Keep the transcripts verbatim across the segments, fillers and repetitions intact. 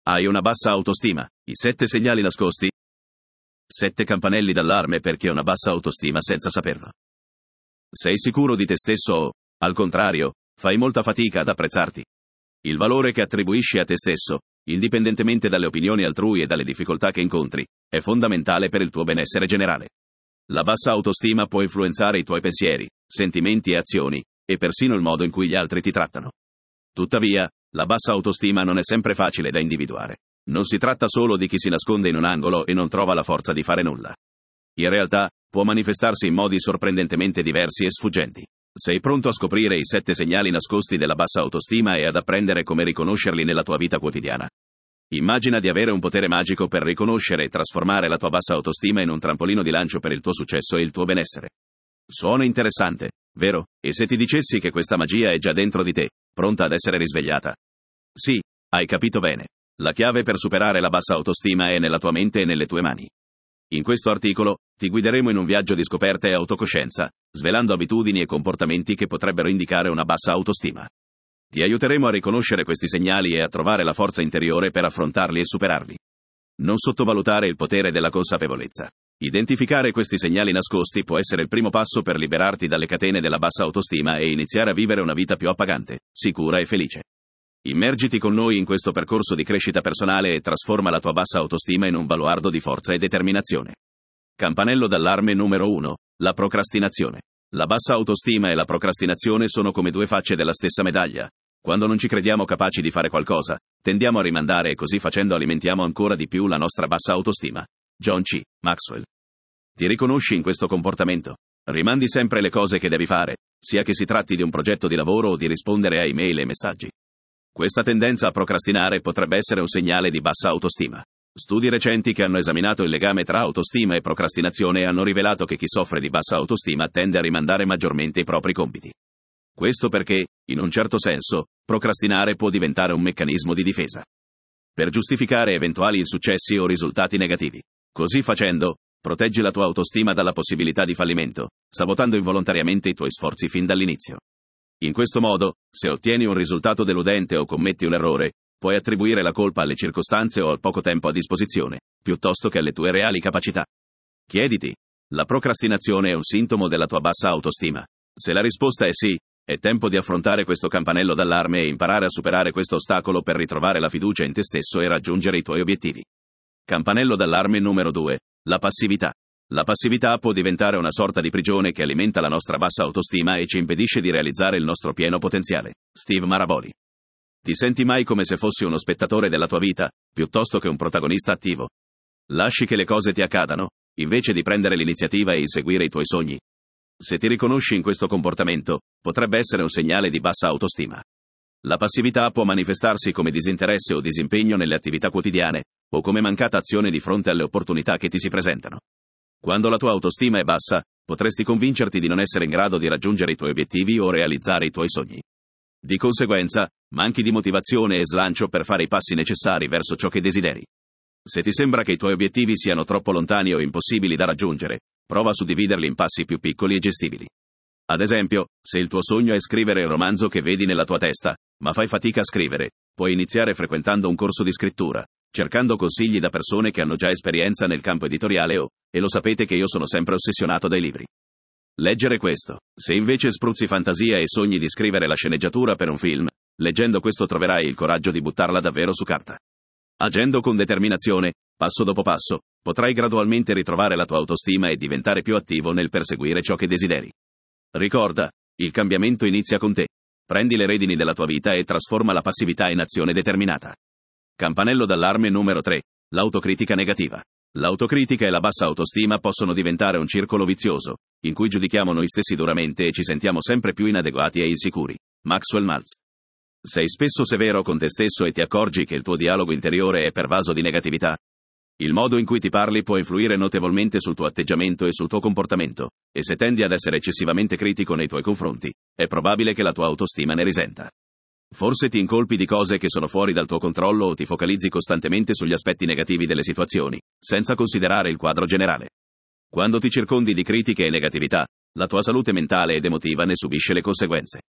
Hai una bassa autostima. I sette segnali nascosti? Sette campanelli d'allarme per chi ha una bassa autostima senza saperlo. Sei sicuro di te stesso o, al contrario, fai molta fatica ad apprezzarti? Il valore che attribuisci a te stesso, indipendentemente dalle opinioni altrui e dalle difficoltà che incontri, è fondamentale per il tuo benessere generale. La bassa autostima può influenzare i tuoi pensieri, sentimenti e azioni, e persino il modo in cui gli altri ti trattano. Tuttavia, la bassa autostima non è sempre facile da individuare. Non si tratta solo di chi si nasconde in un angolo e non trova la forza di fare nulla. In realtà, può manifestarsi in modi sorprendentemente diversi e sfuggenti. Sei pronto a scoprire i sette segnali nascosti della bassa autostima e ad apprendere come riconoscerli nella tua vita quotidiana? Immagina di avere un potere magico per riconoscere e trasformare la tua bassa autostima in un trampolino di lancio per il tuo successo e il tuo benessere. Suona interessante, vero? E se ti dicessi che questa magia è già dentro di te, pronta ad essere risvegliata? Sì, hai capito bene. La chiave per superare la bassa autostima è nella tua mente e nelle tue mani. In questo articolo, ti guideremo in un viaggio di scoperta e autocoscienza, svelando abitudini e comportamenti che potrebbero indicare una bassa autostima. Ti aiuteremo a riconoscere questi segnali e a trovare la forza interiore per affrontarli e superarli. Non sottovalutare il potere della consapevolezza. Identificare questi segnali nascosti può essere il primo passo per liberarti dalle catene della bassa autostima e iniziare a vivere una vita più appagante, sicura e felice. Immergiti con noi in questo percorso di crescita personale e trasforma la tua bassa autostima in un baluardo di forza e determinazione. Campanello d'allarme numero uno. La procrastinazione. La bassa autostima e la procrastinazione sono come due facce della stessa medaglia. Quando non ci crediamo capaci di fare qualcosa, tendiamo a rimandare e così facendo alimentiamo ancora di più la nostra bassa autostima. John C. Maxwell. Ti riconosci in questo comportamento? Rimandi sempre le cose che devi fare, sia che si tratti di un progetto di lavoro o di rispondere a email e messaggi. Questa tendenza a procrastinare potrebbe essere un segnale di bassa autostima. Studi recenti che hanno esaminato il legame tra autostima e procrastinazione hanno rivelato che chi soffre di bassa autostima tende a rimandare maggiormente i propri compiti. Questo perché, in un certo senso, procrastinare può diventare un meccanismo di difesa per giustificare eventuali insuccessi o risultati negativi. Così facendo, proteggi la tua autostima dalla possibilità di fallimento, sabotando involontariamente i tuoi sforzi fin dall'inizio. In questo modo, se ottieni un risultato deludente o commetti un errore, puoi attribuire la colpa alle circostanze o al poco tempo a disposizione, piuttosto che alle tue reali capacità. Chiediti: la procrastinazione è un sintomo della tua bassa autostima? Se la risposta è sì, è tempo di affrontare questo campanello d'allarme e imparare a superare questo ostacolo per ritrovare la fiducia in te stesso e raggiungere i tuoi obiettivi. Campanello d'allarme numero due. La passività. La passività può diventare una sorta di prigione che alimenta la nostra bassa autostima e ci impedisce di realizzare il nostro pieno potenziale. Steve Maraboli. Ti senti mai come se fossi uno spettatore della tua vita, piuttosto che un protagonista attivo? Lasci che le cose ti accadano, invece di prendere l'iniziativa e inseguire i tuoi sogni? Se ti riconosci in questo comportamento, potrebbe essere un segnale di bassa autostima. La passività può manifestarsi come disinteresse o disimpegno nelle attività quotidiane, o come mancata azione di fronte alle opportunità che ti si presentano. Quando la tua autostima è bassa, potresti convincerti di non essere in grado di raggiungere i tuoi obiettivi o realizzare i tuoi sogni. Di conseguenza, manchi di motivazione e slancio per fare i passi necessari verso ciò che desideri. Se ti sembra che i tuoi obiettivi siano troppo lontani o impossibili da raggiungere, prova a suddividerli in passi più piccoli e gestibili. Ad esempio, se il tuo sogno è scrivere il romanzo che vedi nella tua testa, ma fai fatica a scrivere, puoi iniziare frequentando un corso di scrittura, cercando consigli da persone che hanno già esperienza nel campo editoriale o, e lo sapete che io sono sempre ossessionato dai libri. Leggere questo. Se invece spruzzi fantasia e sogni di scrivere la sceneggiatura per un film, leggendo questo troverai il coraggio di buttarla davvero su carta. Agendo con determinazione, passo dopo passo, potrai gradualmente ritrovare la tua autostima e diventare più attivo nel perseguire ciò che desideri. Ricorda, il cambiamento inizia con te. Prendi le redini della tua vita e trasforma la passività in azione determinata. Campanello d'allarme numero tre. L'autocritica negativa. L'autocritica e la bassa autostima possono diventare un circolo vizioso, in cui giudichiamo noi stessi duramente e ci sentiamo sempre più inadeguati e insicuri. Maxwell Maltz. Sei spesso severo con te stesso e ti accorgi che il tuo dialogo interiore è pervaso di negatività? Il modo in cui ti parli può influire notevolmente sul tuo atteggiamento e sul tuo comportamento, e se tendi ad essere eccessivamente critico nei tuoi confronti, è probabile che la tua autostima ne risenta. Forse ti incolpi di cose che sono fuori dal tuo controllo o ti focalizzi costantemente sugli aspetti negativi delle situazioni, senza considerare il quadro generale. Quando ti circondi di critiche e negatività, la tua salute mentale ed emotiva ne subisce le conseguenze.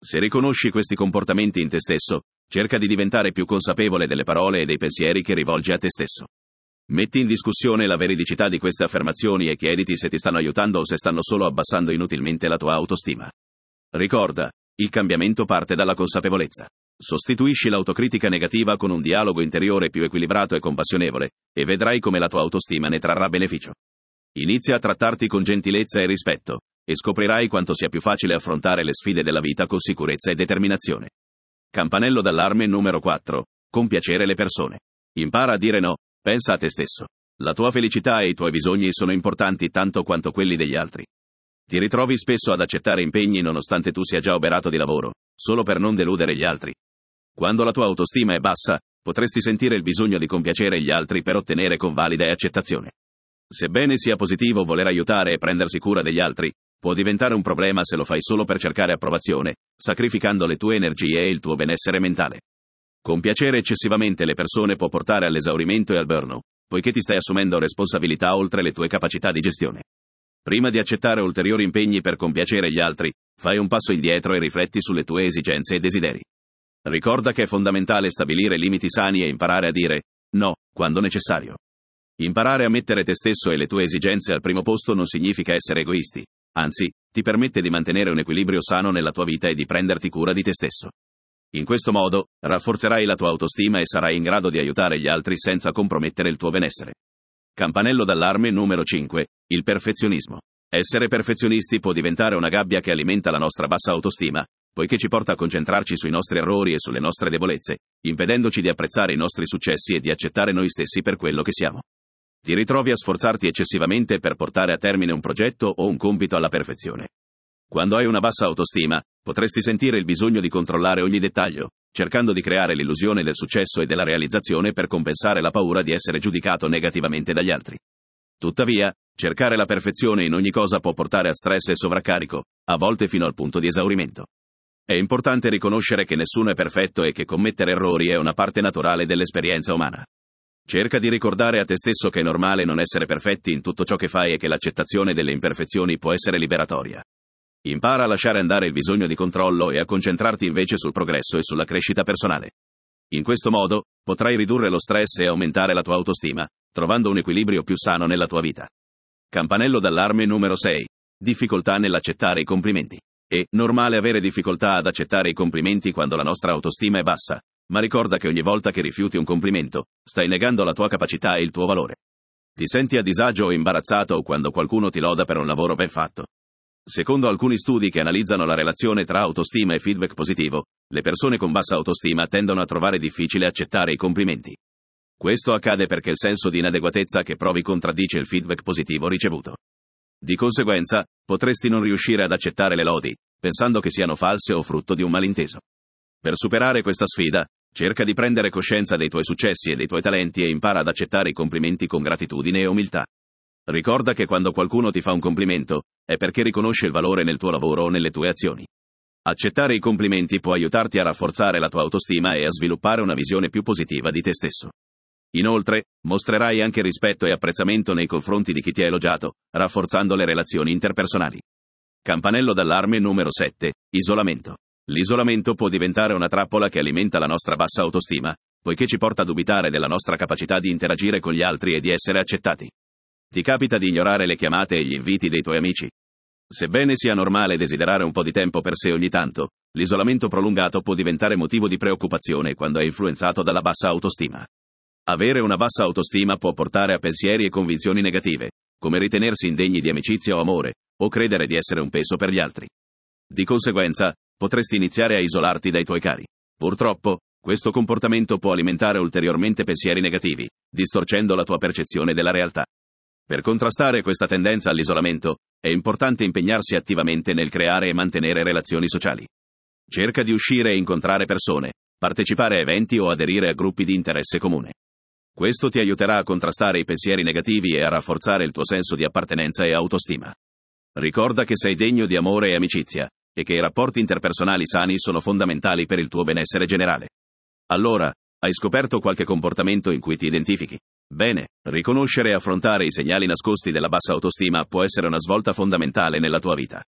Se riconosci questi comportamenti in te stesso, cerca di diventare più consapevole delle parole e dei pensieri che rivolgi a te stesso. Metti in discussione la veridicità di queste affermazioni e chiediti se ti stanno aiutando o se stanno solo abbassando inutilmente la tua autostima. Ricorda, il cambiamento parte dalla consapevolezza. Sostituisci l'autocritica negativa con un dialogo interiore più equilibrato e compassionevole, e vedrai come la tua autostima ne trarrà beneficio. Inizia a trattarti con gentilezza e rispetto, e scoprirai quanto sia più facile affrontare le sfide della vita con sicurezza e determinazione. Campanello d'allarme numero quattro. Compiacere le persone. Impara a dire no, pensa a te stesso. La tua felicità e i tuoi bisogni sono importanti tanto quanto quelli degli altri. Ti ritrovi spesso ad accettare impegni nonostante tu sia già oberato di lavoro, solo per non deludere gli altri. Quando la tua autostima è bassa, potresti sentire il bisogno di compiacere gli altri per ottenere convalida e accettazione. Sebbene sia positivo voler aiutare e prendersi cura degli altri, può diventare un problema se lo fai solo per cercare approvazione, sacrificando le tue energie e il tuo benessere mentale. Compiacere eccessivamente le persone può portare all'esaurimento e al burnout, poiché ti stai assumendo responsabilità oltre le tue capacità di gestione. Prima di accettare ulteriori impegni per compiacere gli altri, fai un passo indietro e rifletti sulle tue esigenze e desideri. Ricorda che è fondamentale stabilire limiti sani e imparare a dire no, quando necessario. Imparare a mettere te stesso e le tue esigenze al primo posto non significa essere egoisti, anzi, ti permette di mantenere un equilibrio sano nella tua vita e di prenderti cura di te stesso. In questo modo, rafforzerai la tua autostima e sarai in grado di aiutare gli altri senza compromettere il tuo benessere. Campanello d'allarme numero cinque. Il perfezionismo. Essere perfezionisti può diventare una gabbia che alimenta la nostra bassa autostima, poiché ci porta a concentrarci sui nostri errori e sulle nostre debolezze, impedendoci di apprezzare i nostri successi e di accettare noi stessi per quello che siamo. Ti ritrovi a sforzarti eccessivamente per portare a termine un progetto o un compito alla perfezione. Quando hai una bassa autostima, potresti sentire il bisogno di controllare ogni dettaglio, cercando di creare l'illusione del successo e della realizzazione per compensare la paura di essere giudicato negativamente dagli altri. Tuttavia, cercare la perfezione in ogni cosa può portare a stress e sovraccarico, a volte fino al punto di esaurimento. È importante riconoscere che nessuno è perfetto e che commettere errori è una parte naturale dell'esperienza umana. Cerca di ricordare a te stesso che è normale non essere perfetti in tutto ciò che fai e che l'accettazione delle imperfezioni può essere liberatoria. Impara a lasciare andare il bisogno di controllo e a concentrarti invece sul progresso e sulla crescita personale. In questo modo, potrai ridurre lo stress e aumentare la tua autostima, trovando un equilibrio più sano nella tua vita. Campanello d'allarme numero sei. Difficoltà nell'accettare i complimenti. È normale avere difficoltà ad accettare i complimenti quando la nostra autostima è bassa, ma ricorda che ogni volta che rifiuti un complimento, stai negando la tua capacità e il tuo valore. Ti senti a disagio o imbarazzato quando qualcuno ti loda per un lavoro ben fatto. Secondo alcuni studi che analizzano la relazione tra autostima e feedback positivo, le persone con bassa autostima tendono a trovare difficile accettare i complimenti. Questo accade perché il senso di inadeguatezza che provi contraddice il feedback positivo ricevuto. Di conseguenza, potresti non riuscire ad accettare le lodi, pensando che siano false o frutto di un malinteso. Per superare questa sfida, cerca di prendere coscienza dei tuoi successi e dei tuoi talenti e impara ad accettare i complimenti con gratitudine e umiltà. Ricorda che quando qualcuno ti fa un complimento, è perché riconosce il valore nel tuo lavoro o nelle tue azioni. Accettare i complimenti può aiutarti a rafforzare la tua autostima e a sviluppare una visione più positiva di te stesso. Inoltre, mostrerai anche rispetto e apprezzamento nei confronti di chi ti ha elogiato, rafforzando le relazioni interpersonali. Campanello d'allarme numero sette. Isolamento. L'isolamento può diventare una trappola che alimenta la nostra bassa autostima, poiché ci porta a dubitare della nostra capacità di interagire con gli altri e di essere accettati. Ti capita di ignorare le chiamate e gli inviti dei tuoi amici? Sebbene sia normale desiderare un po' di tempo per sé ogni tanto, l'isolamento prolungato può diventare motivo di preoccupazione quando è influenzato dalla bassa autostima. Avere una bassa autostima può portare a pensieri e convinzioni negative, come ritenersi indegni di amicizia o amore, o credere di essere un peso per gli altri. Di conseguenza, potresti iniziare a isolarti dai tuoi cari. Purtroppo, questo comportamento può alimentare ulteriormente pensieri negativi, distorcendo la tua percezione della realtà. Per contrastare questa tendenza all'isolamento, è importante impegnarsi attivamente nel creare e mantenere relazioni sociali. Cerca di uscire e incontrare persone, partecipare a eventi o aderire a gruppi di interesse comune. Questo ti aiuterà a contrastare i pensieri negativi e a rafforzare il tuo senso di appartenenza e autostima. Ricorda che sei degno di amore e amicizia, e che i rapporti interpersonali sani sono fondamentali per il tuo benessere generale. Allora, hai scoperto qualche comportamento in cui ti identifichi? Bene, riconoscere e affrontare i segnali nascosti della bassa autostima può essere una svolta fondamentale nella tua vita.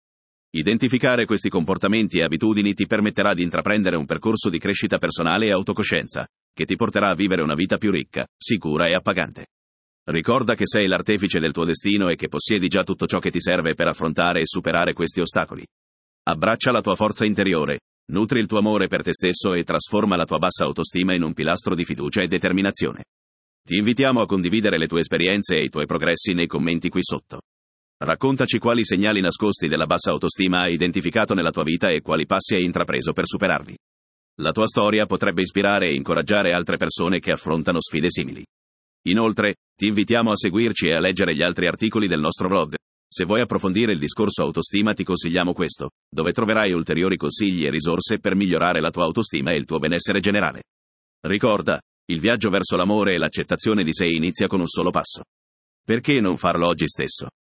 Identificare questi comportamenti e abitudini ti permetterà di intraprendere un percorso di crescita personale e autocoscienza, che ti porterà a vivere una vita più ricca, sicura e appagante. Ricorda che sei l'artefice del tuo destino e che possiedi già tutto ciò che ti serve per affrontare e superare questi ostacoli. Abbraccia la tua forza interiore, nutri il tuo amore per te stesso e trasforma la tua bassa autostima in un pilastro di fiducia e determinazione. Ti invitiamo a condividere le tue esperienze e i tuoi progressi nei commenti qui sotto. Raccontaci quali segnali nascosti della bassa autostima hai identificato nella tua vita e quali passi hai intrapreso per superarli. La tua storia potrebbe ispirare e incoraggiare altre persone che affrontano sfide simili. Inoltre, ti invitiamo a seguirci e a leggere gli altri articoli del nostro blog. Se vuoi approfondire il discorso autostima ti consigliamo questo, dove troverai ulteriori consigli e risorse per migliorare la tua autostima e il tuo benessere generale. Ricorda, il viaggio verso l'amore e l'accettazione di sé inizia con un solo passo. Perché non farlo oggi stesso?